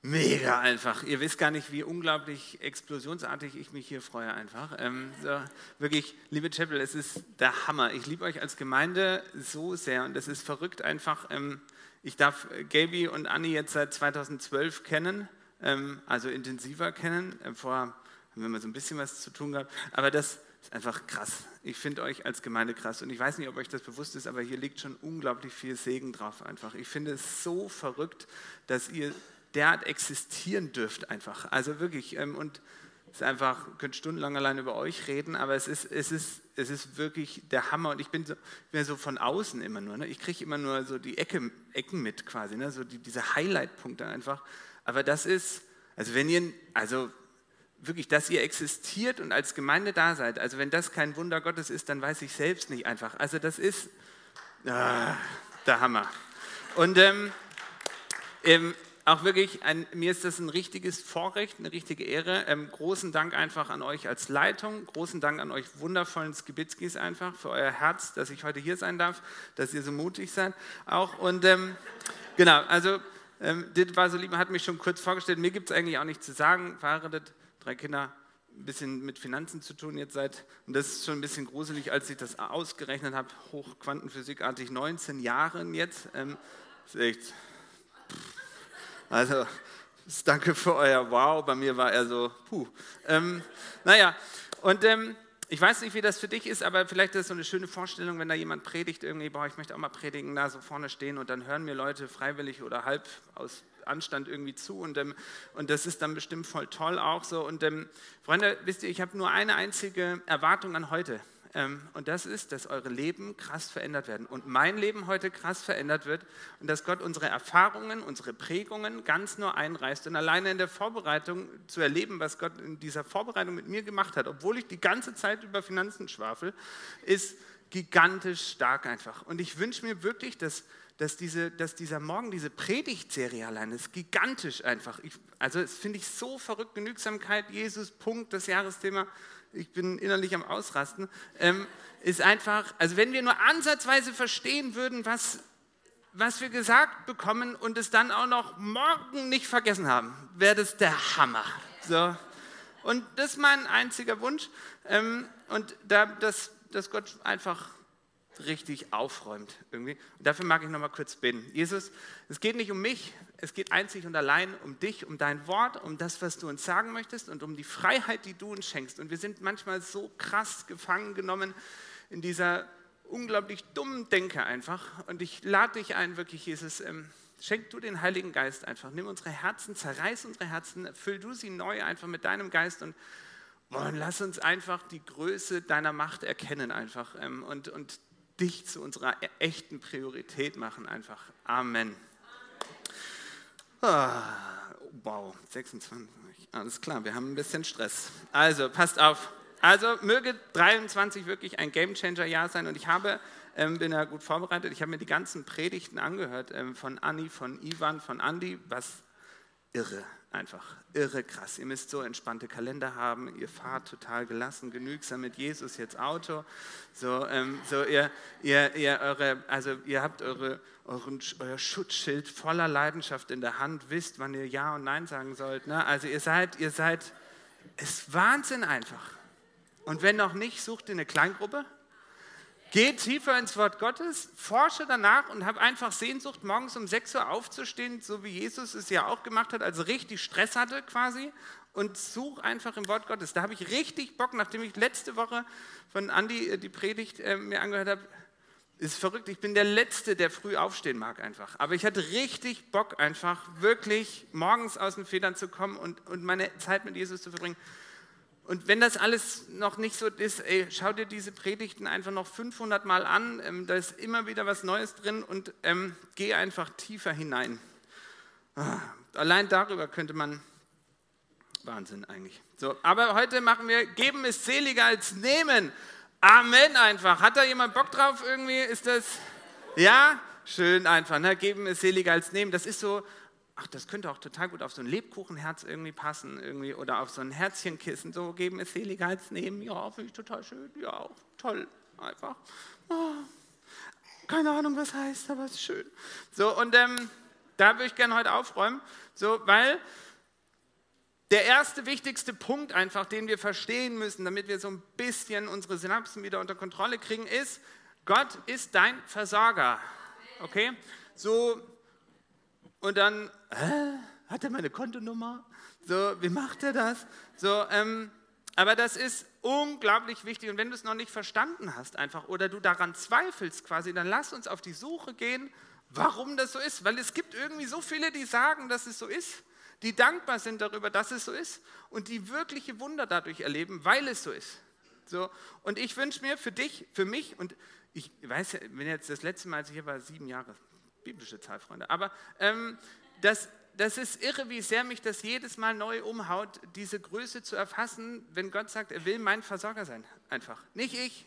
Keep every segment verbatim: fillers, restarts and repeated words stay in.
Mega einfach. Ihr wisst gar nicht, wie unglaublich explosionsartig ich mich hier freue einfach. Ähm, so, wirklich, liebe Chapel, es ist der Hammer. Ich liebe euch als Gemeinde so sehr und es ist verrückt einfach. Ähm, ich darf Gaby und Anni jetzt seit zweitausendzwölf kennen, ähm, also intensiver kennen. Ähm, vorher haben wir mal so ein bisschen was zu tun gehabt, aber das ist einfach krass. Ich finde euch als Gemeinde krass und ich weiß nicht, ob euch das bewusst ist, aber hier liegt schon unglaublich viel Segen drauf einfach. Ich finde es so verrückt, dass ihr derart existieren dürft einfach. Also wirklich, ähm, und es ist einfach, ihr könnt stundenlang allein über euch reden, aber es ist, es ist, es ist wirklich der Hammer und ich bin so, bin ja so von außen immer nur, ne? Ich kriege immer nur so die Ecke, Ecken mit quasi, ne? So die, diese Highlight-Punkte einfach, aber das ist, also wenn ihr, also wirklich, dass ihr existiert und als Gemeinde da seid, also wenn das kein Wunder Gottes ist, dann weiß ich selbst nicht einfach, also das ist ah, der Hammer. Und ähm, ähm, auch wirklich, ein, mir ist das ein richtiges Vorrecht, eine richtige Ehre. Ähm, großen Dank einfach an euch als Leitung, großen Dank an euch wundervollen Skibitzkis einfach für euer Herz, dass ich heute hier sein darf, dass ihr so mutig seid auch. Und ähm, genau, also ähm, das war so lieb, hat mich schon kurz vorgestellt, mir gibt es eigentlich auch nichts zu sagen, verheiratet, drei Kinder, ein bisschen mit Finanzen zu tun jetzt seit, und das ist schon ein bisschen gruselig, als ich das ausgerechnet habe, hochquantenphysikartig neunzehn Jahren jetzt, ähm, ist echt... Also, danke für euer Wow, bei mir war er so, puh. Ähm, naja, und ähm, ich weiß nicht, wie das für dich ist, aber vielleicht ist es so eine schöne Vorstellung, wenn da jemand predigt, irgendwie, boah, ich möchte auch mal predigen, da so vorne stehen und dann hören mir Leute freiwillig oder halb aus Anstand irgendwie zu und, ähm, und das ist dann bestimmt voll toll auch so. Und ähm, Freunde, wisst ihr, ich habe nur eine einzige Erwartung an heute. Ähm, und das ist, dass eure Leben krass verändert werden und mein Leben heute krass verändert wird und dass Gott unsere Erfahrungen, unsere Prägungen ganz nur einreißt und alleine in der Vorbereitung zu erleben, was Gott in dieser Vorbereitung mit mir gemacht hat, obwohl ich die ganze Zeit über Finanzen schwafel, ist gigantisch stark einfach. Und ich wünsche mir wirklich, dass, dass, diese, dass dieser Morgen, diese Predigtserie allein ist gigantisch einfach. Ich, also das finde ich so verrückt, Genügsamkeit, Jesus, Punkt, das Jahresthema. Ich bin innerlich am Ausrasten, ähm, ist einfach, also wenn wir nur ansatzweise verstehen würden, was, was wir gesagt bekommen und es dann auch noch morgen nicht vergessen haben, wäre das der Hammer. So. Und das ist mein einziger Wunsch ähm, und da, dass, dass Gott einfach richtig aufräumt irgendwie. Und dafür mag ich noch mal kurz beten. Jesus, es geht nicht um mich, es geht einzig und allein um dich, um dein Wort, um das, was du uns sagen möchtest und um die Freiheit, die du uns schenkst. Und wir sind manchmal so krass gefangen genommen in dieser unglaublich dummen Denke einfach. Und ich lade dich ein, wirklich, Jesus, ähm, schenk du den Heiligen Geist einfach. Nimm unsere Herzen, zerreiß unsere Herzen, füll du sie neu einfach mit deinem Geist und und lass uns einfach die Größe deiner Macht erkennen einfach ähm, und, und dich zu unserer echten Priorität machen einfach. Amen. Ah, wow, sechsundzwanzig, alles klar, wir haben ein bisschen Stress. Also, passt auf. Also, möge dreiundzwanzig wirklich ein Gamechanger-Jahr sein und ich habe, ähm, bin ja gut vorbereitet, ich habe mir die ganzen Predigten angehört ähm, von Anni, von Ivan, von Andi, was irre, einfach irre krass. Ihr müsst so entspannte Kalender haben, ihr fahrt total gelassen, genügsam mit Jesus jetzt Auto. So, ähm, so ihr, ihr, ihr, eure, also ihr habt eure, euren, euer Schutzschild voller Leidenschaft in der Hand, wisst, wann ihr Ja und Nein sagen sollt. Ne? Also ihr seid, ihr seid, es ist Wahnsinn einfach. Und wenn noch nicht, sucht ihr eine Kleingruppe. Geh tiefer ins Wort Gottes, forsche danach und hab einfach Sehnsucht, morgens um sechs Uhr aufzustehen, so wie Jesus es ja auch gemacht hat, also richtig Stress hatte quasi und such einfach im Wort Gottes. Da habe ich richtig Bock, nachdem ich letzte Woche von Andi die Predigt äh, mir angehört habe, ist verrückt, ich bin der Letzte, der früh aufstehen mag einfach, aber ich hatte richtig Bock einfach, wirklich morgens aus den Federn zu kommen und, und meine Zeit mit Jesus zu verbringen. Und wenn das alles noch nicht so ist, ey, schau dir diese Predigten einfach noch fünfhundert Mal an, ähm, da ist immer wieder was Neues drin und ähm, geh einfach tiefer hinein. Ah, allein darüber könnte man, Wahnsinn eigentlich. So, aber heute machen wir, geben ist seliger als nehmen. Amen einfach. Hat da jemand Bock drauf irgendwie? Ist das, ja? Schön einfach, ne? Geben ist seliger als nehmen. Das ist so, ach, das könnte auch total gut auf so ein Lebkuchenherz irgendwie passen irgendwie, oder auf so ein Herzchenkissen, so geben ist seliger als nehmen, ja, finde ich total schön, ja, auch toll, einfach. Oh, keine Ahnung, was heißt, aber es ist schön. So, und ähm, da würde ich gerne heute aufräumen, so, weil der erste wichtigste Punkt einfach, den wir verstehen müssen, damit wir so ein bisschen unsere Synapsen wieder unter Kontrolle kriegen, ist, Gott ist dein Versorger. Okay? So, und dann, hä? Hat er meine Kontonummer? So, wie macht er das? So, ähm, aber das ist unglaublich wichtig. Und wenn du es noch nicht verstanden hast einfach oder du daran zweifelst quasi, dann lass uns auf die Suche gehen, warum das so ist. Weil es gibt irgendwie so viele, die sagen, dass es so ist, die dankbar sind darüber, dass es so ist und die wirkliche Wunder dadurch erleben, weil es so ist. So, und ich wünsche mir für dich, für mich, und ich weiß ja, wenn jetzt das letzte Mal, als ich hier war, sieben Jahre, biblische Zahl, Freunde, aber ähm, das, das ist irre, wie sehr mich das jedes Mal neu umhaut, diese Größe zu erfassen, wenn Gott sagt, er will mein Versorger sein, einfach, nicht ich.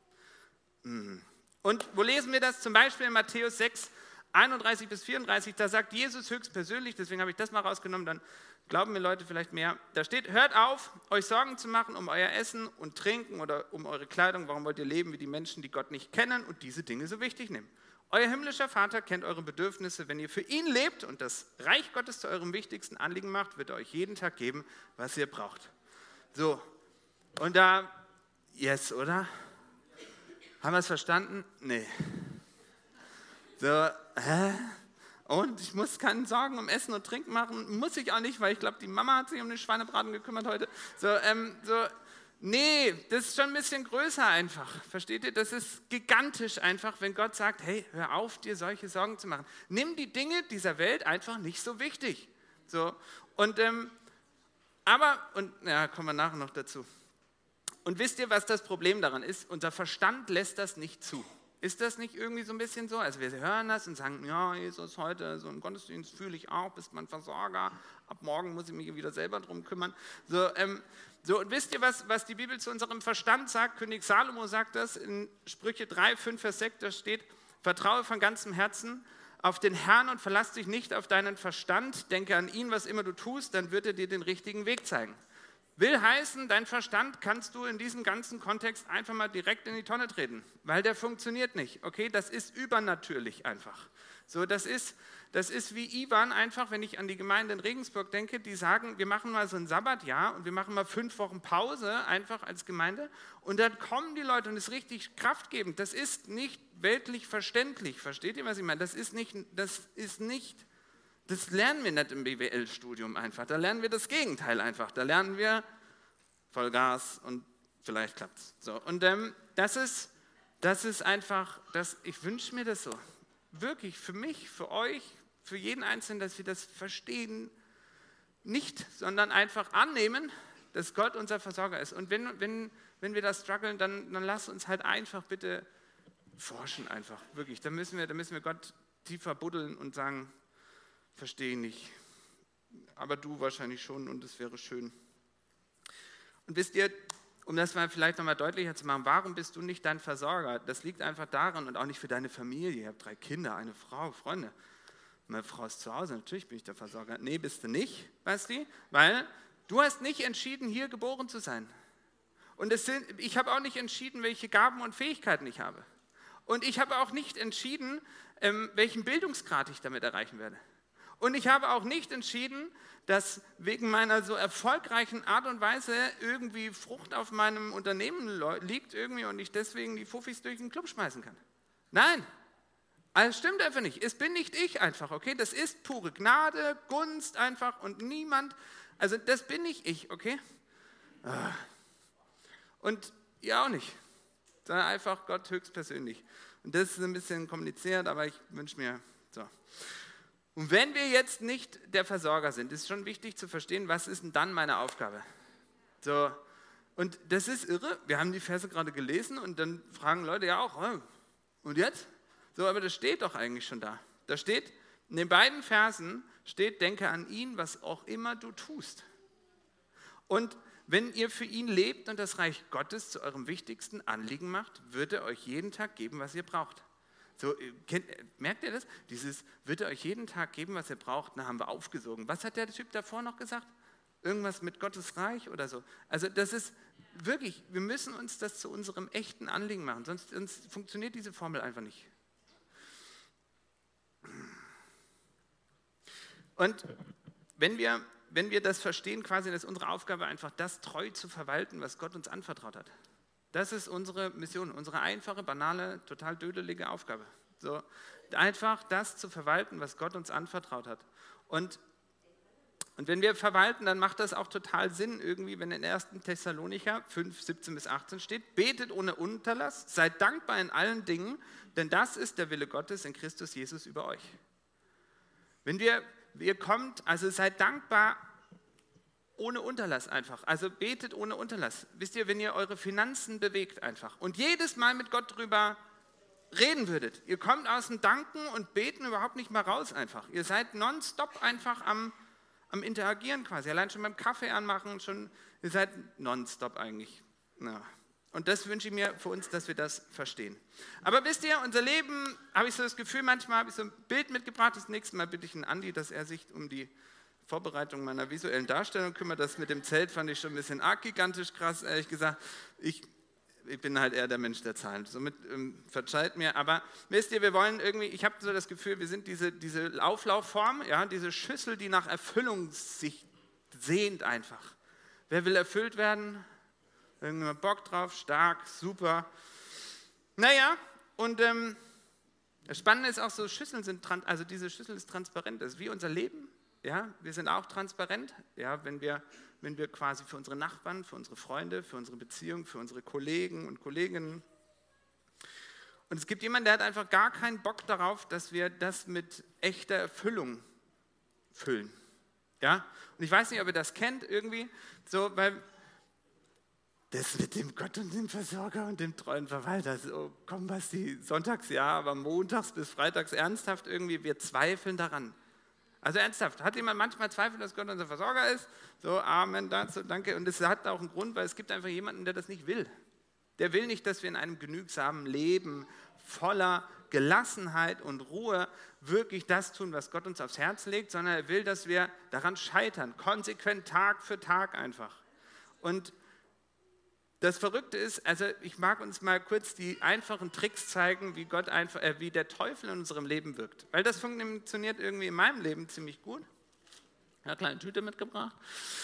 Und wo lesen wir das? Zum Beispiel in Matthäus sechs, einunddreißig bis vierunddreißig, da sagt Jesus höchstpersönlich, deswegen habe ich das mal rausgenommen, dann glauben mir Leute vielleicht mehr. Da steht, hört auf, euch Sorgen zu machen um euer Essen und Trinken oder um eure Kleidung. Warum wollt ihr leben wie die Menschen, die Gott nicht kennen und diese Dinge so wichtig nehmen? Euer himmlischer Vater kennt eure Bedürfnisse. Wenn ihr für ihn lebt und das Reich Gottes zu eurem wichtigsten Anliegen macht, wird er euch jeden Tag geben, was ihr braucht. So, und da, yes, oder? Haben wir es verstanden? Nee. So, hä? Und ich muss keine Sorgen um Essen und Trinken machen, muss ich auch nicht, weil ich glaube, die Mama hat sich um den Schweinebraten gekümmert heute. So, ähm, so, nee, das ist schon ein bisschen größer einfach, versteht ihr? Das ist gigantisch einfach, wenn Gott sagt, hey, hör auf, dir solche Sorgen zu machen. Nimm die Dinge dieser Welt einfach nicht so wichtig. So, und, ähm, aber, und ja, kommen wir nachher noch dazu. Und wisst ihr, was das Problem daran ist? Unser Verstand lässt das nicht zu. Ist das nicht irgendwie so ein bisschen so? Also wir hören das und sagen, ja, Jesus, heute so im Gottesdienst fühle ich auch, bist mein Versorger, ab morgen muss ich mich wieder selber drum kümmern. So, ähm, so und wisst ihr, was, was die Bibel zu unserem Verstand sagt? König Salomo sagt das in Sprüche drei, fünf, Vers sechs, da steht, vertraue von ganzem Herzen auf den Herrn und verlass dich nicht auf deinen Verstand, denke an ihn, was immer du tust, dann wird er dir den richtigen Weg zeigen. Will heißen, dein Verstand kannst du in diesem ganzen Kontext einfach mal direkt in die Tonne treten, weil der funktioniert nicht. Okay, das ist übernatürlich einfach. So, das ist, das ist wie Ivan einfach, wenn ich an die Gemeinde in Regensburg denke, die sagen, wir machen mal so ein Sabbatjahr und wir machen mal fünf Wochen Pause einfach als Gemeinde und dann kommen die Leute und es ist richtig kraftgebend. Das ist nicht weltlich verständlich. Versteht ihr, was ich meine? Das ist nicht, das ist nicht Das lernen wir nicht im B W L-Studium einfach. Da lernen wir das Gegenteil einfach. Da lernen wir Vollgas und vielleicht klappt es. So, und ähm, das, ist, das ist einfach, das, ich wünsche mir das so. Wirklich für mich, für euch, für jeden Einzelnen, dass wir das verstehen. Nicht, sondern einfach annehmen, dass Gott unser Versorger ist. Und wenn, wenn, wenn wir das strugglen, dann, dann lasst uns halt einfach bitte forschen einfach. Wirklich, da müssen wir, da müssen wir Gott tiefer buddeln und sagen, verstehe nicht, aber du wahrscheinlich schon und es wäre schön. Und wisst ihr, um das mal vielleicht nochmal deutlicher zu machen, warum bist du nicht dein Versorger? Das liegt einfach daran und auch nicht für deine Familie. Ihr habt drei Kinder, eine Frau, Freunde. Meine Frau ist zu Hause, natürlich bin ich der Versorger. Nee, bist du nicht, Basti, weil du hast nicht entschieden, hier geboren zu sein. Und es sind, ich habe auch nicht entschieden, welche Gaben und Fähigkeiten ich habe. Und ich habe auch nicht entschieden, ähm, welchen Bildungsgrad ich damit erreichen werde. Und ich habe auch nicht entschieden, dass wegen meiner so erfolgreichen Art und Weise irgendwie Frucht auf meinem Unternehmen liegt irgendwie und ich deswegen die Fuffis durch den Club schmeißen kann. Nein, das stimmt einfach nicht. Es bin nicht ich einfach, okay? Das ist pure Gnade, Gunst einfach und niemand, also das bin nicht ich, okay? Und ihr auch nicht, sondern einfach Gott höchstpersönlich. Und das ist ein bisschen kompliziert, aber ich wünsche mir so. Und wenn wir jetzt nicht der Versorger sind, ist schon wichtig zu verstehen, was ist denn dann meine Aufgabe? So, und das ist irre, wir haben die Verse gerade gelesen und dann fragen Leute ja auch, oh, und jetzt? So, aber das steht doch eigentlich schon da. Da steht, in den beiden Versen steht, denke an ihn, was auch immer du tust. Und wenn ihr für ihn lebt und das Reich Gottes zu eurem wichtigsten Anliegen macht, wird er euch jeden Tag geben, was ihr braucht. So, kennt, merkt ihr das? Dieses wird er euch jeden Tag geben, was ihr braucht, na, haben wir aufgesogen. Was hat der Typ davor noch gesagt? Irgendwas mit Gottes Reich oder so. Also das ist wirklich, wir müssen uns das zu unserem echten Anliegen machen, sonst, sonst funktioniert diese Formel einfach nicht. Und wenn wir, wenn wir das verstehen, quasi, dann ist unsere Aufgabe einfach, das treu zu verwalten, was Gott uns anvertraut hat. Das ist unsere Mission, unsere einfache, banale, total dödelige Aufgabe. So, einfach das zu verwalten, was Gott uns anvertraut hat. Und, und wenn wir verwalten, dann macht das auch total Sinn, irgendwie, wenn in ersten Thessalonicher fünf, siebzehn bis achtzehn steht, betet ohne Unterlass, seid dankbar in allen Dingen, denn das ist der Wille Gottes in Christus Jesus über euch. Wenn wir, ihr kommt, also seid dankbar ohne Unterlass einfach. Also betet ohne Unterlass. Wisst ihr, wenn ihr eure Finanzen bewegt einfach und jedes Mal mit Gott drüber reden würdet, ihr kommt aus dem Danken und Beten überhaupt nicht mehr raus einfach. Ihr seid nonstop einfach am, am Interagieren quasi. Allein schon beim Kaffee anmachen, schon, ihr seid nonstop eigentlich. Ja. Und das wünsche ich mir für uns, dass wir das verstehen. Aber wisst ihr, unser Leben, habe ich so das Gefühl, manchmal habe ich so ein Bild mitgebracht. Das nächste Mal bitte ich einen Andi, dass er sich um die Vorbereitung meiner visuellen Darstellung kümmert. Das mit dem Zelt fand ich schon ein bisschen arg gigantisch krass, ehrlich gesagt. Ich, ich bin halt eher der Mensch der Zahlen. Somit ähm, verzeiht mir. Aber wisst ihr, wir wollen irgendwie, ich habe so das Gefühl, wir sind diese, diese Auflaufform, ja, diese Schüssel, die nach Erfüllung sich sehnt einfach. Wer will erfüllt werden? Irgendjemand Bock drauf? Stark, super. Naja, und ähm, das Spannende ist auch so, Schüsseln sind, also diese Schüssel ist transparent. Das ist wie unser Leben. Ja, wir sind auch transparent, ja, wenn wir, wenn wir quasi für unsere Nachbarn, für unsere Freunde, für unsere Beziehungen, für unsere Kollegen und Kolleginnen. Und es gibt jemanden, der hat einfach gar keinen Bock darauf, dass wir das mit echter Erfüllung füllen. Ja? Und ich weiß nicht, ob ihr das kennt irgendwie, so, weil das mit dem Gott und dem Versorger und dem treuen Verwalter, so, komm Basti, sonntags ja, aber montags bis freitags ernsthaft irgendwie, wir zweifeln daran. Also ernsthaft, hat jemand manchmal Zweifel, dass Gott unser Versorger ist? So, Amen dazu, danke. Und das hat auch einen Grund, weil es gibt einfach jemanden, der das nicht will. Der will nicht, dass wir in einem genügsamen Leben voller Gelassenheit und Ruhe wirklich das tun, was Gott uns aufs Herz legt, sondern er will, dass wir daran scheitern, konsequent Tag für Tag einfach. Und das Verrückte ist, also ich mag uns mal kurz die einfachen Tricks zeigen, wie Gott einfach, äh, wie der Teufel in unserem Leben wirkt. Weil das funktioniert irgendwie in meinem Leben ziemlich gut. Ich habe eine kleine Tüte mitgebracht.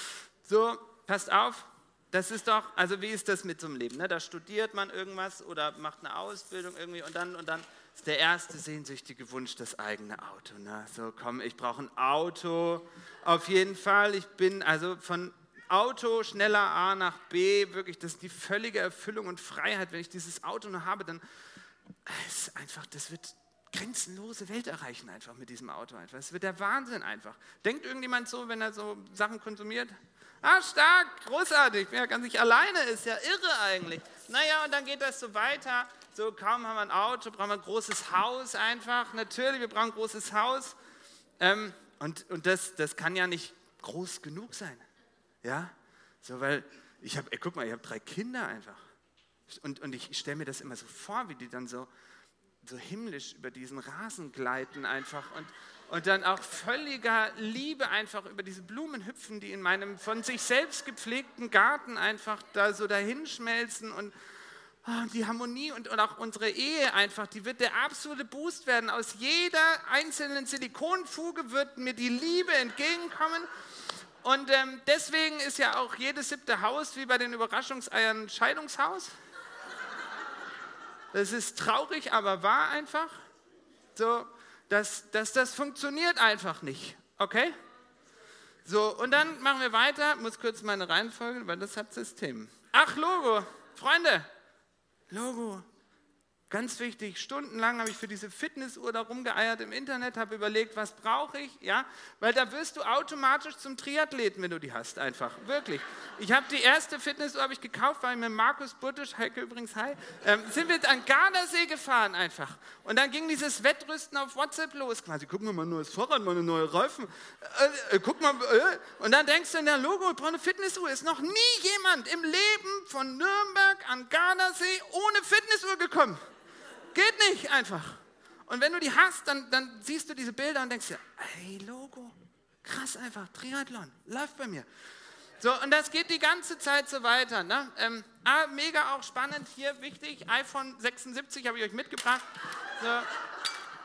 So, passt auf, das ist doch, also wie ist das mit so einem Leben? Ne? Da studiert man irgendwas oder macht eine Ausbildung irgendwie und dann, und dann ist der erste sehnsüchtige Wunsch das eigene Auto. Ne? So, komm, ich brauche ein Auto, auf jeden Fall. Ich bin also von Auto, schneller A nach B, wirklich, das ist die völlige Erfüllung und Freiheit. Wenn ich dieses Auto noch habe, dann ist einfach, das wird grenzenlose Welt erreichen einfach mit diesem Auto einfach. Das wird der Wahnsinn einfach. Denkt irgendjemand so, wenn er so Sachen konsumiert? Ah, stark, großartig, ich bin ja ganz nicht alleine, ist ja irre eigentlich. Naja, und dann geht das so weiter, so kaum haben wir ein Auto, brauchen wir ein großes Haus einfach. Natürlich, wir brauchen ein großes Haus. Ähm, und und das, das kann ja nicht groß genug sein. Ja, so, weil ich habe, guck mal, ich habe drei Kinder einfach. Und, und ich stelle mir das immer so vor, wie die dann so, so himmlisch über diesen Rasen gleiten einfach und, und dann auch völliger Liebe einfach über diese Blumen hüpfen, die in meinem von sich selbst gepflegten Garten einfach da so dahinschmelzen und oh, die Harmonie und, und auch unsere Ehe einfach, die wird der absolute Boost werden. Aus jeder einzelnen Silikonfuge wird mir die Liebe entgegenkommen. Und ähm, deswegen ist ja auch jedes siebte Haus wie bei den Überraschungseiern ein Scheidungshaus. Das ist traurig, aber wahr einfach. So, dass, dass das funktioniert einfach nicht. Okay? So, und dann machen wir weiter. Ich muss kurz meine Reihenfolge, weil das hat System. Ach, Logo. Freunde. Logo. Ganz wichtig, stundenlang habe ich für diese Fitnessuhr da rumgeeiert im Internet, habe überlegt, was brauche ich, ja, weil da wirst du automatisch zum Triathleten, wenn du die hast, einfach, wirklich. Ich habe die erste Fitnessuhr habe ich gekauft, weil ich mit Markus Buttisch, Heike übrigens, hi, ähm, sind wir an Gardasee gefahren einfach. Und dann ging dieses Wettrüsten auf WhatsApp los, quasi, guck mal, mein neues Fahrrad, meine neue Reifen, äh, äh, guck mal, äh. Und dann denkst du in der Logo, ich brauche eine Fitnessuhr, ist noch nie jemand im Leben von Nürnberg an Gardasee ohne Fitnessuhr gekommen. Geht nicht einfach. Und wenn du die hast, dann, dann siehst du diese Bilder und denkst dir, ey, Logo, krass einfach, Triathlon, läuft bei mir. So, und das geht die ganze Zeit so weiter. Ne? Ähm, ah, mega auch spannend, hier wichtig, iPhone sechsundsiebzig habe ich euch mitgebracht. So.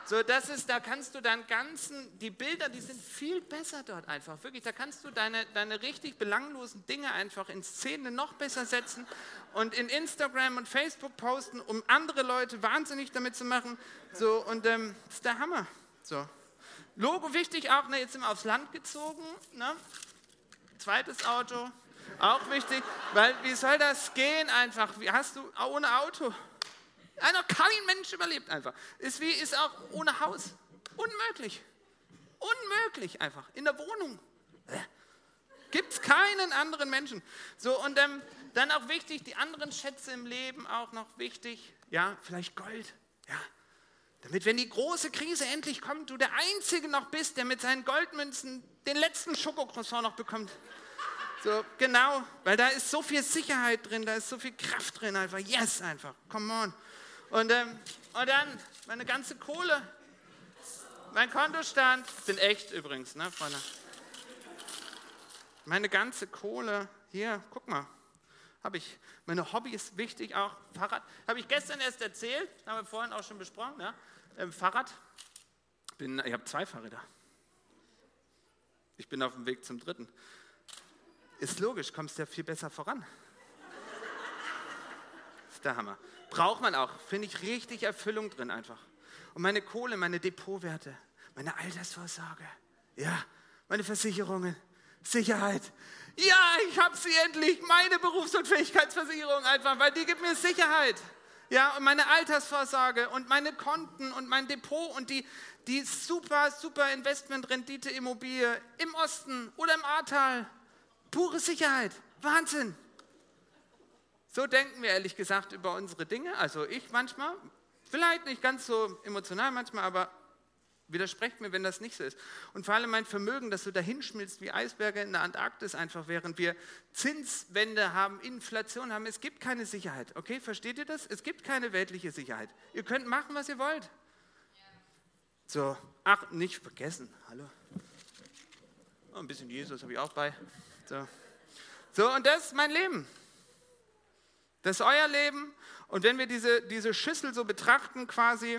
So, das ist, da kannst du deinen ganzen, die Bilder, die sind viel besser dort einfach, wirklich. Da kannst du deine, deine richtig belanglosen Dinge einfach in Szene noch besser setzen und in Instagram und Facebook posten, um andere Leute wahnsinnig damit zu machen. So, und ähm, das ist der Hammer. So. Logo wichtig auch, ne, jetzt sind wir aufs Land gezogen, ne? Zweites Auto, auch wichtig, weil wie soll das gehen einfach? Wie hast du ohne Auto? Einer, kein Mensch überlebt einfach. Ist wie, ist auch ohne Haus. Unmöglich. Unmöglich einfach. In der Wohnung. Gibt es keinen anderen Menschen. So, und ähm, dann auch wichtig, die anderen Schätze im Leben auch noch wichtig. Ja, vielleicht Gold. Ja. Damit, wenn die große Krise endlich kommt, du der Einzige noch bist, der mit seinen Goldmünzen den letzten Schokocroissant noch bekommt. So, genau, weil da ist so viel Sicherheit drin, da ist so viel Kraft drin, einfach, yes, einfach, come on. Und, ähm, und dann meine ganze Kohle, mein Kontostand, bin echt übrigens, ne, Freunde. Meine ganze Kohle, hier, guck mal, habe ich, meine Hobbys wichtig auch, Fahrrad, habe ich gestern erst erzählt, haben wir vorhin auch schon besprochen, ja, ähm, Fahrrad, bin, ich habe zwei Fahrräder. Ich bin auf dem Weg zum dritten. Ist logisch, kommst ja viel besser voran. Ist der Hammer. Braucht man auch, finde ich richtig Erfüllung drin einfach. Und meine Kohle, meine Depotwerte, meine Altersvorsorge, ja, meine Versicherungen, Sicherheit. Ja, ich habe sie endlich, meine Berufsunfähigkeitsversicherung einfach, weil die gibt mir Sicherheit. Ja, und meine Altersvorsorge und meine Konten und mein Depot und die, die super, super Investmentrendite Immobilie im Osten oder im Ahrtal. Pure Sicherheit, Wahnsinn. So denken wir ehrlich gesagt über unsere Dinge, also ich manchmal, vielleicht nicht ganz so emotional manchmal, aber widersprecht mir, wenn das nicht so ist. Und vor allem mein Vermögen, das so dahinschmilzt wie Eisberge in der Antarktis einfach, während wir Zinswende haben, Inflation haben. Es gibt keine Sicherheit, okay? Versteht ihr das? Es gibt keine weltliche Sicherheit. Ihr könnt machen, was ihr wollt. So, ach, nicht vergessen, hallo. Oh, ein bisschen Jesus habe ich auch bei. So. so, und das ist mein Leben. Das ist euer Leben. Und wenn wir diese, diese Schüssel so betrachten quasi,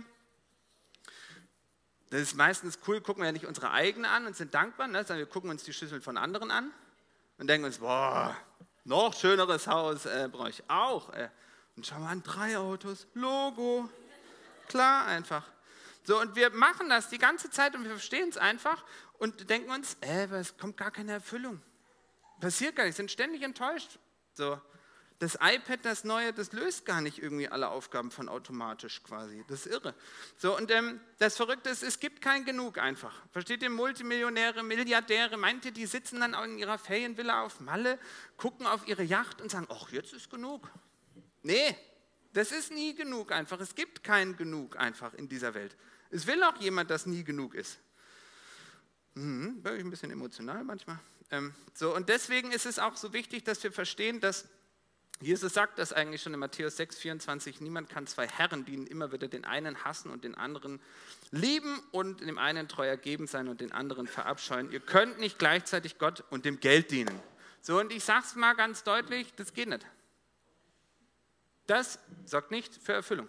das ist meistens cool, gucken wir ja nicht unsere eigene an und sind dankbar, ne? Sondern wir gucken uns die Schüsseln von anderen an und denken uns, boah, noch schöneres Haus äh, brauche ich auch. Äh. Und schauen wir an, drei Autos, Logo, klar einfach. So, und wir machen das die ganze Zeit und wir verstehen es einfach und denken uns, äh, es kommt gar keine Erfüllung. Passiert gar nicht, sind ständig enttäuscht. So. Das iPad, das neue, das löst gar nicht irgendwie alle Aufgaben von automatisch quasi. Das ist irre. So, und ähm, das Verrückte ist, es gibt kein Genug einfach. Versteht ihr, Multimillionäre, Milliardäre, meint ihr, die sitzen dann auch in ihrer Ferienvilla auf Malle, gucken auf ihre Yacht und sagen, ach, jetzt ist genug. Nee, das ist nie genug einfach. Es gibt kein Genug einfach in dieser Welt. Es will auch jemand, dass nie genug ist. Mhm, bin ich ein bisschen emotional manchmal. Ähm, so, und deswegen ist es auch so wichtig, dass wir verstehen, dass Jesus sagt das eigentlich schon in Matthäus sechs, vierundzwanzig, niemand kann zwei Herren dienen, immer wird er den einen hassen und den anderen lieben und dem einen treu ergeben sein und den anderen verabscheuen. Ihr könnt nicht gleichzeitig Gott und dem Geld dienen. So, und ich sage es mal ganz deutlich, das geht nicht. Das sorgt nicht für Erfüllung.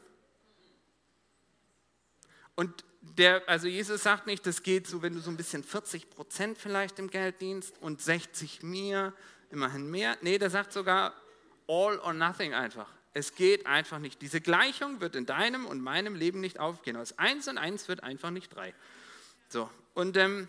Und der, also Jesus sagt nicht, das geht so, wenn du so ein bisschen vierzig Prozent vielleicht im Geld dienst und sechzig mir, immerhin mehr. Nee, der sagt sogar, all or nothing einfach. Es geht einfach nicht. Diese Gleichung wird in deinem und meinem Leben nicht aufgehen. Aus eins und eins wird einfach nicht drei. So, und, ähm,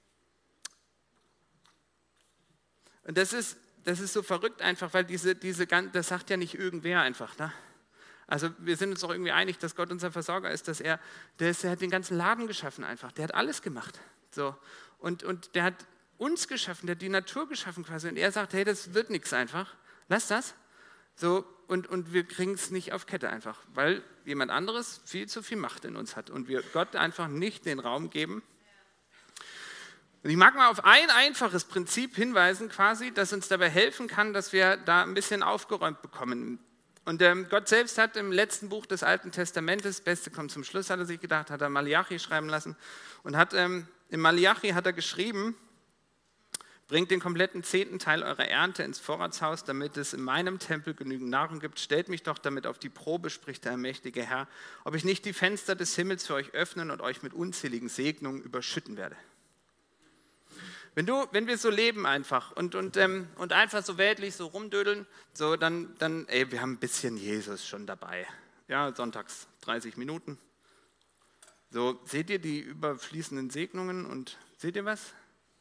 und das, ist, das ist so verrückt einfach, weil diese, diese, das sagt ja nicht irgendwer einfach. Ne? Also wir sind uns doch irgendwie einig, dass Gott unser Versorger ist, dass er, der, ist, der hat den ganzen Laden geschaffen einfach. Der hat alles gemacht. So, und, und der hat uns geschaffen, der hat die Natur geschaffen quasi. Und er sagt, hey, das wird nichts einfach. Lass das. So, und, und wir kriegen es nicht auf Kette einfach, weil jemand anderes viel zu viel Macht in uns hat und wir Gott einfach nicht den Raum geben. Und ich mag mal auf ein einfaches Prinzip hinweisen, quasi, das uns dabei helfen kann, dass wir da ein bisschen aufgeräumt bekommen. Und ähm, Gott selbst hat im letzten Buch des Alten Testamentes, das Beste kommt zum Schluss, hat er sich gedacht, hat er Malachi schreiben lassen und hat ähm, im Malachi hat er geschrieben, Bringt den kompletten zehnten Teil eurer Ernte ins Vorratshaus, damit es in meinem Tempel genügend Nahrung gibt. Stellt mich doch damit auf die Probe, spricht der allmächtige Herr, ob ich nicht die Fenster des Himmels für euch öffnen und euch mit unzähligen Segnungen überschütten werde. Wenn, du, wenn wir so leben einfach und, und, ähm, und einfach so weltlich so rumdödeln, so dann, dann, ey, wir haben ein bisschen Jesus schon dabei. Ja, sonntags dreißig Minuten. So, seht ihr die überfließenden Segnungen und seht ihr was?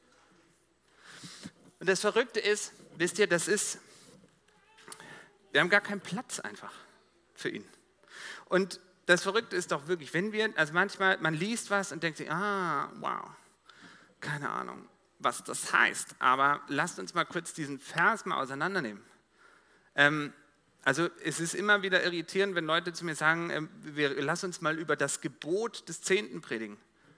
Und das Verrückte ist, wisst ihr, das ist, wir haben gar keinen Platz einfach für ihn. Und das Verrückte ist doch wirklich, wenn wir, also manchmal, man liest was und denkt sich, ah, wow, keine Ahnung, was das heißt. Aber lasst uns mal kurz diesen Vers mal auseinandernehmen. Ähm, also es ist immer wieder irritierend, wenn Leute zu mir sagen, äh, wir, lass uns mal über das Gebot des Zehnten predigen.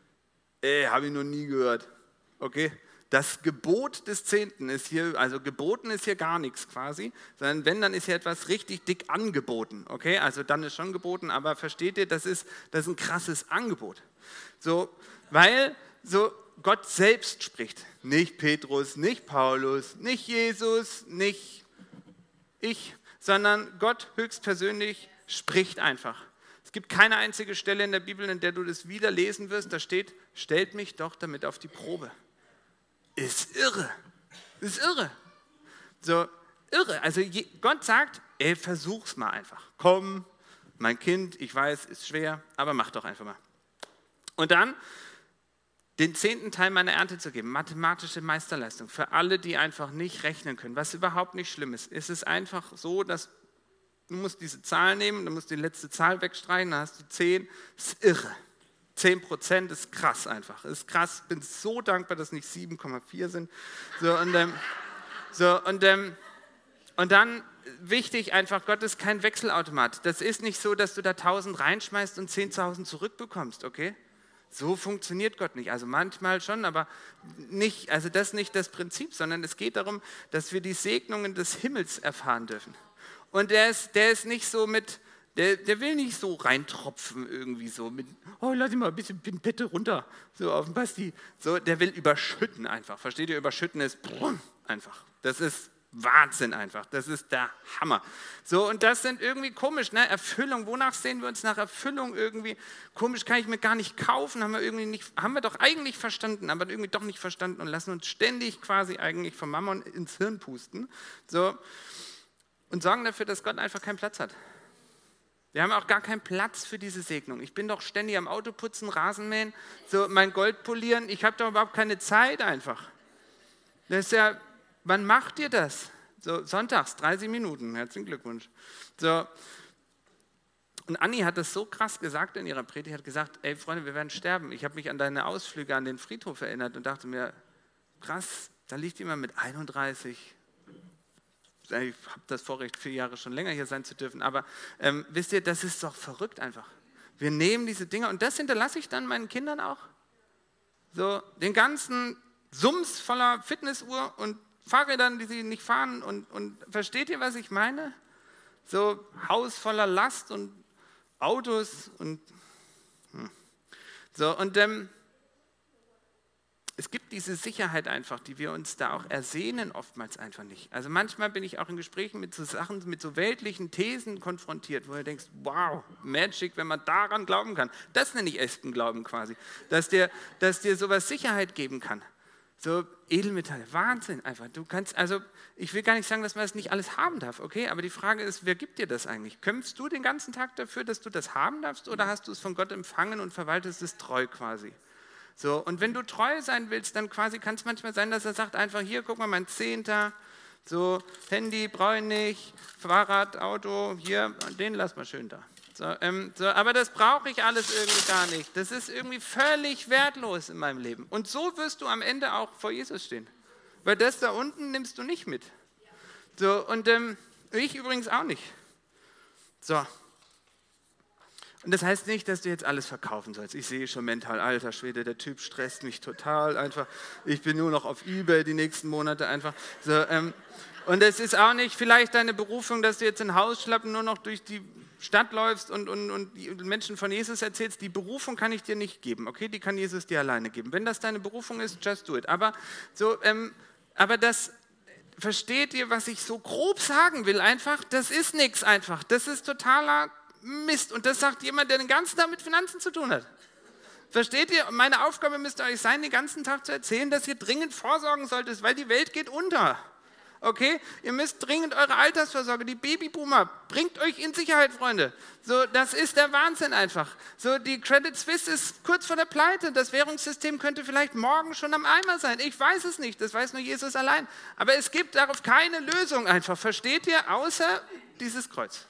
Äh, habe ich noch nie gehört. Okay? Das Gebot des Zehnten ist hier, also geboten ist hier gar nichts quasi, sondern wenn, dann ist hier etwas richtig dick angeboten. Okay, also dann ist schon geboten, aber versteht ihr, das ist, das ist ein krasses Angebot. So, weil so Gott selbst spricht, nicht Petrus, nicht Paulus, nicht Jesus, nicht ich, sondern Gott höchstpersönlich spricht einfach. Es gibt keine einzige Stelle in der Bibel, in der du das wieder lesen wirst, da steht, stellt mich doch damit auf die Probe. Ist irre, ist irre, so irre. Also je, Gott sagt, ey, versuch's mal einfach. Komm, mein Kind, ich weiß, ist schwer, aber mach doch einfach mal. Und dann den zehnten Teil meiner Ernte zu geben, mathematische Meisterleistung, für alle, die einfach nicht rechnen können, was überhaupt nicht schlimm ist. Es ist einfach so, dass du musst diese Zahl nehmen, du musst die letzte Zahl wegstreichen, dann hast du zehn, das ist irre. zehn Prozent ist krass einfach. Ist krass, bin so dankbar, dass nicht sieben Komma vier sind. So, und, ähm, so, und, ähm, und dann wichtig einfach, Gott ist kein Wechselautomat. Das ist nicht so, dass du da tausend reinschmeißt und zehntausend zurückbekommst, okay? So funktioniert Gott nicht. Also manchmal schon, aber nicht, also das ist nicht das Prinzip, sondern es geht darum, dass wir die Segnungen des Himmels erfahren dürfen. Und der ist, der ist nicht so mit... Der, der will nicht so reintropfen irgendwie so mit, oh, lass ihn mal ein bisschen bitte runter, so auf den Basti. So, der will überschütten einfach. Versteht ihr? Überschütten ist brumm, einfach. Das ist Wahnsinn einfach. Das ist der Hammer. So, und das sind irgendwie komisch, ne? Erfüllung. Wonach sehen wir uns nach Erfüllung irgendwie? Komisch, kann ich mir gar nicht kaufen. Haben wir irgendwie nicht, haben wir doch eigentlich verstanden, aber irgendwie doch nicht verstanden und lassen uns ständig quasi eigentlich vom Mammon ins Hirn pusten. So, und sorgen dafür, dass Gott einfach keinen Platz hat. Wir haben auch gar keinen Platz für diese Segnung. Ich bin doch ständig am Auto putzen, Rasenmähen, so mein Gold polieren. Ich habe doch überhaupt keine Zeit einfach. Das ist ja, wann macht ihr das? So sonntags, dreißig Minuten, herzlichen Glückwunsch. So. Und Anni hat das so krass gesagt in ihrer Predigt, hat gesagt, ey Freunde, wir werden sterben. Ich habe mich an deine Ausflüge an den Friedhof erinnert und dachte mir, krass, da liegt jemand mit einunddreißig. Ich habe das Vorrecht, vier Jahre schon länger hier sein zu dürfen, aber ähm, wisst ihr, das ist doch verrückt einfach. Wir nehmen diese Dinge und das hinterlasse ich dann meinen Kindern auch. So den ganzen Sums voller Fitnessuhr und Fahrrädern, die sie nicht fahren und, und versteht ihr, was ich meine? So Haus voller Last und Autos und hm. so und ähm, es gibt diese Sicherheit einfach, die wir uns da auch ersehnen, oftmals einfach nicht. Also manchmal bin ich auch in Gesprächen mit so Sachen, mit so weltlichen Thesen konfrontiert, wo du denkst, wow, Magic, wenn man daran glauben kann. Das nenne ich echten Glauben quasi, dass dir, dass dir sowas Sicherheit geben kann. So Edelmetalle, Wahnsinn einfach. Du kannst, also ich will gar nicht sagen, dass man das nicht alles haben darf, okay? Aber die Frage ist, wer gibt dir das eigentlich? Kämpfst du den ganzen Tag dafür, dass du das haben darfst, oder hast du es von Gott empfangen und verwaltest es treu quasi? So, und wenn du treu sein willst, dann quasi kann es manchmal sein, dass er sagt einfach, hier, guck mal, mein Zehnter, so, Handy brauche ich nicht, Fahrrad, Auto, hier, den lass mal schön da. So, ähm, so, aber das brauche ich alles irgendwie gar nicht. Das ist irgendwie völlig wertlos in meinem Leben. Und so wirst du am Ende auch vor Jesus stehen. Weil das da unten nimmst du nicht mit. So, und ähm, ich übrigens auch nicht. So. Und das heißt nicht, dass du jetzt alles verkaufen sollst. Ich sehe schon mental, alter Schwede, der Typ stresst mich total einfach. Ich bin nur noch auf eBay die nächsten Monate einfach. So, ähm, und es ist auch nicht vielleicht deine Berufung, dass du jetzt in Hausschlappen nur noch durch die Stadt läufst und, und, und die Menschen von Jesus erzählst. Die Berufung kann ich dir nicht geben, okay? Die kann Jesus dir alleine geben. Wenn das deine Berufung ist, just do it. Aber so, ähm, aber das, versteht ihr, was ich so grob sagen will einfach? Das ist nichts einfach. Das ist totaler Mist. Und das sagt jemand, der den ganzen Tag mit Finanzen zu tun hat. Versteht ihr? Meine Aufgabe müsste euch sein, den ganzen Tag zu erzählen, dass ihr dringend vorsorgen solltet, weil die Welt geht unter. Okay? Ihr müsst dringend eure Altersvorsorge, die Babyboomer, bringt euch in Sicherheit, Freunde. So, das ist der Wahnsinn einfach. So, die Credit Suisse ist kurz vor der Pleite. Das Währungssystem könnte vielleicht morgen schon am Eimer sein. Ich weiß es nicht, das weiß nur Jesus allein. Aber es gibt darauf keine Lösung einfach, versteht ihr, außer dieses Kreuz.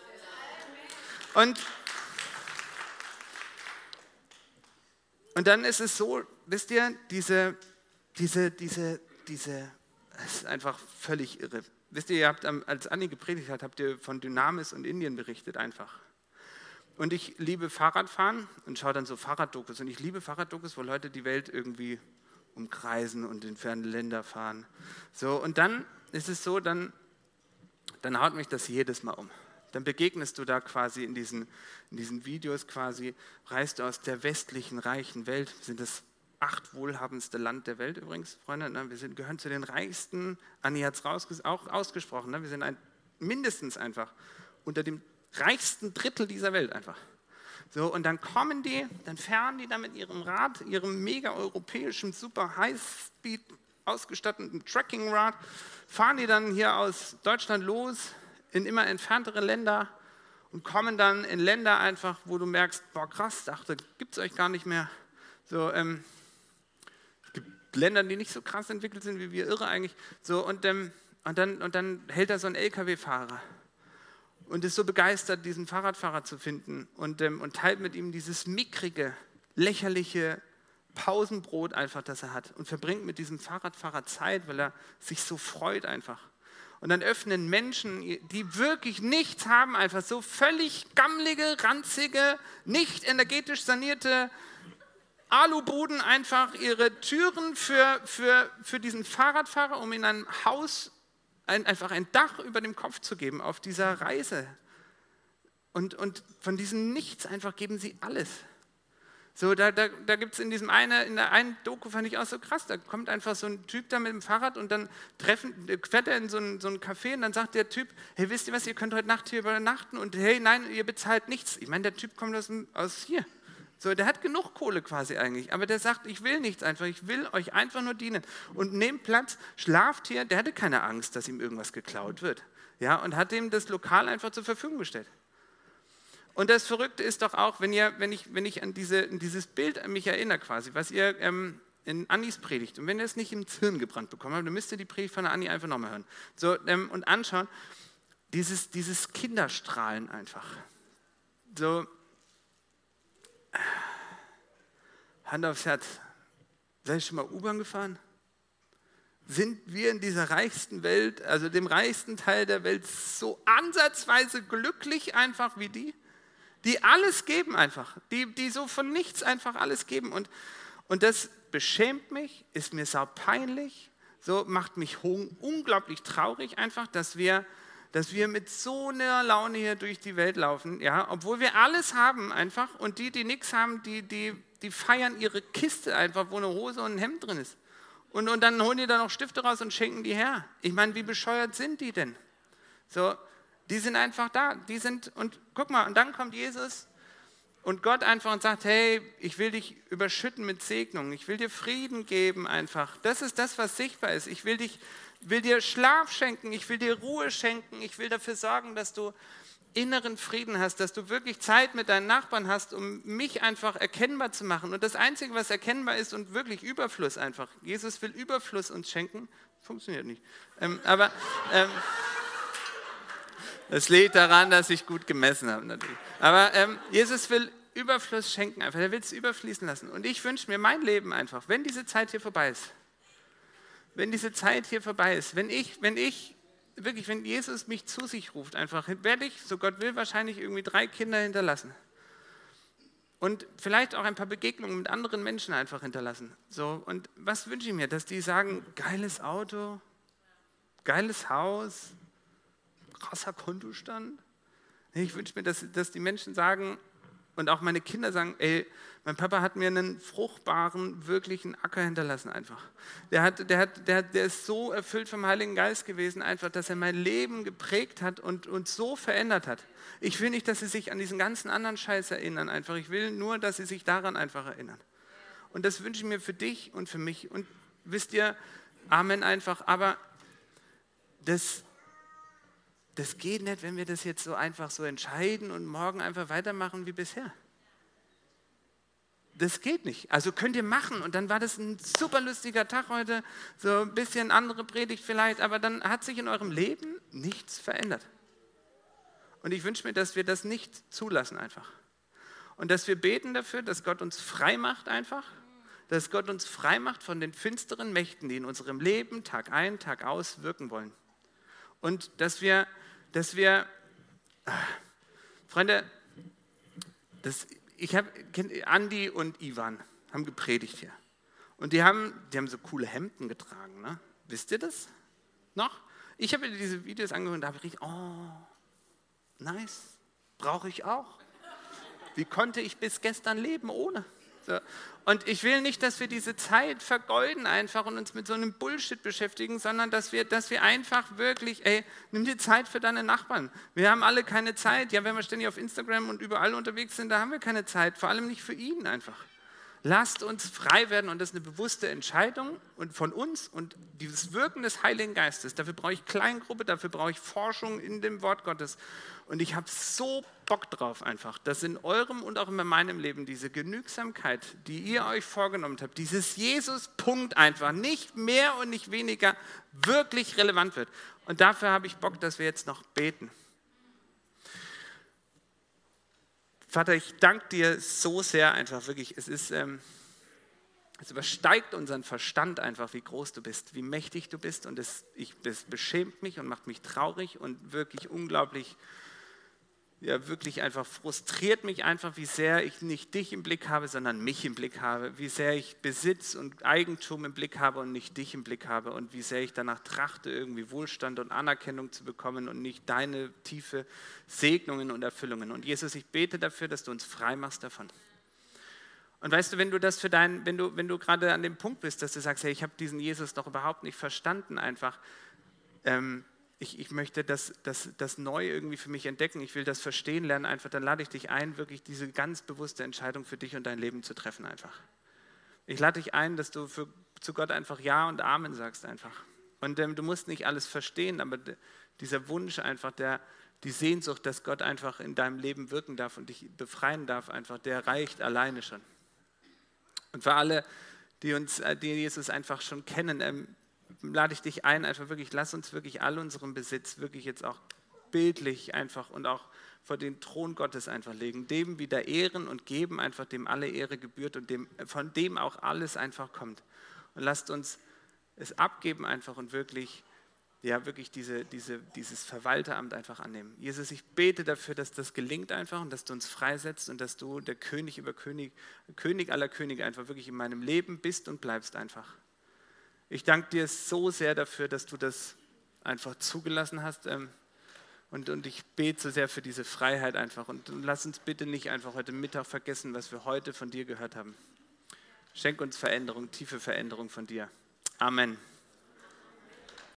Und, und dann ist es so, wisst ihr, diese, diese, diese, diese, das ist einfach völlig irre. Wisst ihr, ihr habt, als Anni gepredigt hat, habt ihr von Dynamis und Indien berichtet einfach. Und ich liebe Fahrradfahren und schaue dann so Fahrraddokus. Und ich liebe Fahrraddokus, wo Leute die Welt irgendwie umkreisen und in ferne Länder fahren. So, und dann ist es so, dann, dann haut mich das jedes Mal um. Dann begegnest du da quasi in diesen, in diesen Videos quasi, reist du aus der westlichen, reichen Welt, sind das acht wohlhabendste Land der Welt übrigens, Freunde. Ne? Wir sind, gehören zu den reichsten, Anni hat es auch ausgesprochen, ne? Wir sind ein, mindestens einfach unter dem reichsten Drittel dieser Welt einfach. So, und dann kommen die, dann fahren die da mit ihrem Rad, ihrem mega europäischen, super Highspeed ausgestatteten Trekkingrad, fahren die dann hier aus Deutschland los in immer entferntere Länder und kommen dann in Länder einfach, wo du merkst, boah krass, dachte, gibt es euch gar nicht mehr. So, ähm, es gibt Länder, die nicht so krass entwickelt sind wie wir, irre eigentlich. So, und, ähm, und, dann, und dann hält da so ein L K W-Fahrer und ist so begeistert, diesen Fahrradfahrer zu finden und, ähm, und teilt mit ihm dieses mickrige, lächerliche Pausenbrot einfach, das er hat und verbringt mit diesem Fahrradfahrer Zeit, weil er sich so freut einfach. Und dann öffnen Menschen, die wirklich nichts haben, einfach so völlig gammlige, ranzige, nicht energetisch sanierte Alubuden einfach ihre Türen für, für, für diesen Fahrradfahrer, um in einem Haus ein, einfach ein Dach über dem Kopf zu geben auf dieser Reise. Und, und von diesem Nichts einfach geben sie alles. So, da, da, da gibt es in diesem eine, in der einen Doku, fand ich auch so krass, da kommt einfach so ein Typ da mit dem Fahrrad und dann treffen, fährt er in so ein, so ein Café und dann sagt der Typ, hey, wisst ihr was, ihr könnt heute Nacht hier übernachten und hey, nein, ihr bezahlt nichts. Ich meine, der Typ kommt aus, aus hier. So, der hat genug Kohle quasi eigentlich, aber der sagt, ich will nichts einfach, ich will euch einfach nur dienen. Und nehmt Platz, schlaft hier, der hatte keine Angst, dass ihm irgendwas geklaut wird. Ja, und hat ihm das Lokal einfach zur Verfügung gestellt. Und das Verrückte ist doch auch, wenn, ihr, wenn, ich, wenn ich an diese, an dieses Bild an mich erinnere quasi, was ihr ähm, in Annis Predigt, und wenn ihr es nicht ins Hirn gebrannt bekommen habt, dann müsst ihr die Predigt von der Anni einfach nochmal hören. So, ähm, und anschauen, dieses, dieses Kinderstrahlen einfach. So, Hand aufs Herz, seid ihr schon mal U-Bahn gefahren? Sind wir in dieser reichsten Welt, also dem reichsten Teil der Welt, so ansatzweise glücklich einfach wie die? Die alles geben einfach, die, die so von nichts einfach alles geben. Und, und das beschämt mich, ist mir saupeinlich, so macht mich unglaublich traurig einfach, dass wir, dass wir mit so einer Laune hier durch die Welt laufen, ja, obwohl wir alles haben einfach und die, die nichts haben, die, die, die feiern ihre Kiste einfach, wo eine Hose und ein Hemd drin ist. Und, und dann holen die da noch Stifte raus und schenken die her. Ich meine, wie bescheuert sind die denn? So, die sind einfach da, die sind, und guck mal, und dann kommt Jesus und Gott einfach und sagt, hey, ich will dich überschütten mit Segnungen, ich will dir Frieden geben einfach. Das ist das, was sichtbar ist. Ich will dich, will dir Schlaf schenken, ich will dir Ruhe schenken, ich will dafür sorgen, dass du inneren Frieden hast, dass du wirklich Zeit mit deinen Nachbarn hast, um mich einfach erkennbar zu machen. Und das Einzige, was erkennbar ist und wirklich Überfluss einfach. Jesus will Überfluss uns schenken. Funktioniert nicht. Ähm, aber ähm, das liegt daran, dass ich gut gemessen habe natürlich. Aber ähm, Jesus will Überfluss schenken einfach. Er will es überfließen lassen. Und ich wünsche mir mein Leben einfach, wenn diese Zeit hier vorbei ist, wenn diese Zeit hier vorbei ist, wenn ich, wenn ich wirklich, wenn Jesus mich zu sich ruft, einfach werde ich, so Gott will, wahrscheinlich irgendwie drei Kinder hinterlassen. Und vielleicht auch ein paar Begegnungen mit anderen Menschen einfach hinterlassen. So, und was wünsche ich mir? Dass die sagen, geiles Auto, geiles Haus, krasser Kontostand. Ich wünsche mir, dass, dass die Menschen sagen, und auch meine Kinder sagen, ey, mein Papa hat mir einen fruchtbaren, wirklichen Acker hinterlassen einfach. Der, hat, der, hat, der, der ist so erfüllt vom Heiligen Geist gewesen einfach, dass er mein Leben geprägt hat und uns so verändert hat. Ich will nicht, dass sie sich an diesen ganzen anderen Scheiß erinnern einfach. Ich will nur, dass sie sich daran einfach erinnern. Und das wünsche ich mir für dich und für mich. Und wisst ihr, Amen einfach, aber das, das geht nicht, wenn wir das jetzt so einfach so entscheiden und morgen einfach weitermachen wie bisher. Das geht nicht. Also könnt ihr machen und dann war das ein super lustiger Tag heute, so ein bisschen andere Predigt vielleicht, aber dann hat sich in eurem Leben nichts verändert. Und ich wünsche mir, dass wir das nicht zulassen einfach. Und dass wir beten dafür, dass Gott uns frei macht einfach, dass Gott uns frei macht von den finsteren Mächten, die in unserem Leben Tag ein, Tag aus wirken wollen. Und dass wir, dass wir, ah, Freunde, das Ich habe, Andi und Ivan haben gepredigt hier. Und die haben, die haben so coole Hemden getragen. Ne? Wisst ihr das noch? Ich habe mir diese Videos angehört und da habe ich richtig, oh, nice, brauche ich auch. Wie konnte ich bis gestern leben ohne? So. Und ich will nicht, dass wir diese Zeit vergeuden einfach und uns mit so einem Bullshit beschäftigen, sondern dass wir, dass wir einfach wirklich, ey, nimm dir Zeit für deine Nachbarn. Wir haben alle keine Zeit. Ja, wenn wir ständig auf Instagram und überall unterwegs sind, da haben wir keine Zeit. Vor allem nicht für ihn einfach. Lasst uns frei werden und das ist eine bewusste Entscheidung und von uns und dieses Wirken des Heiligen Geistes. Dafür brauche ich Kleingruppe, dafür brauche ich Forschung in dem Wort Gottes. Und ich habe so Bock drauf einfach, dass in eurem und auch in meinem Leben diese Genügsamkeit, die ihr euch vorgenommen habt, dieses Jesus-Punkt einfach, nicht mehr und nicht weniger, wirklich relevant wird. Und dafür habe ich Bock, dass wir jetzt noch beten. Vater, ich danke dir so sehr einfach, wirklich, es ist, ähm, es übersteigt unseren Verstand einfach, wie groß du bist, wie mächtig du bist und es, ich, das beschämt mich und macht mich traurig und wirklich unglaublich, ja wirklich einfach frustriert mich einfach, wie sehr ich nicht dich im Blick habe, sondern mich im Blick habe, wie sehr ich Besitz und Eigentum im Blick habe und nicht dich im Blick habe und wie sehr ich danach trachte, irgendwie Wohlstand und Anerkennung zu bekommen und nicht deine tiefe Segnungen und Erfüllungen. Und Jesus, ich bete dafür, dass du uns frei machst davon. Und weißt du, wenn du das für dein, wenn du, wenn du gerade an dem Punkt bist, dass du sagst, hey, ich habe diesen Jesus doch überhaupt nicht verstanden einfach, ähm, Ich, ich möchte das, das, das neu irgendwie für mich entdecken, ich will das verstehen lernen einfach, dann lade ich dich ein, wirklich diese ganz bewusste Entscheidung für dich und dein Leben zu treffen einfach. Ich lade dich ein, dass du für, zu Gott einfach Ja und Amen sagst einfach. Und ähm, du musst nicht alles verstehen, aber d- dieser Wunsch einfach, der, die Sehnsucht, dass Gott einfach in deinem Leben wirken darf und dich befreien darf einfach, der reicht alleine schon. Und für alle, die uns, die Jesus einfach schon kennen, ähm, lade ich dich ein, einfach wirklich, lass uns wirklich all unseren Besitz wirklich jetzt auch bildlich einfach und auch vor den Thron Gottes einfach legen, dem wieder ehren und geben, einfach dem alle Ehre gebührt und dem, von dem auch alles einfach kommt. Und lasst uns es abgeben einfach und wirklich, ja wirklich diese, diese, dieses Verwalteramt einfach annehmen. Jesus, ich bete dafür, dass das gelingt einfach und dass du uns freisetzt und dass du der König über König, König aller Könige einfach wirklich in meinem Leben bist und bleibst einfach. Ich danke dir so sehr dafür, dass du das einfach zugelassen hast ähm, und, und ich bete so sehr für diese Freiheit einfach und, und lass uns bitte nicht einfach heute Mittag vergessen, was wir heute von dir gehört haben. Schenk uns Veränderung, tiefe Veränderung von dir. Amen.